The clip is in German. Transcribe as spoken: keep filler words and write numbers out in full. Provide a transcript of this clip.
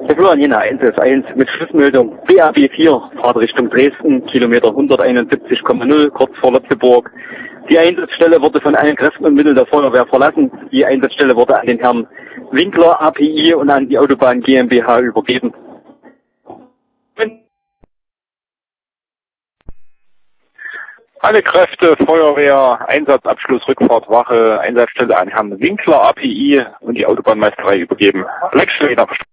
Der Florian Jena, eins S eins mit Schlussmeldung B A B vier, Fahrt Richtung Dresden, Kilometer hunderteinundsiebzig Komma null, kurz vor Lotzeburg. Die Einsatzstelle wurde von allen Kräften und Mitteln der Feuerwehr verlassen. Die Einsatzstelle wurde an den Herrn Winkler A P I und an die Autobahn GmbH übergeben. Alle Kräfte, Feuerwehr, Einsatzabschluss, Rückfahrt, Wache, Einsatzstelle an Herrn Winkler A P I und die Autobahnmeisterei übergeben. Alex Schweder.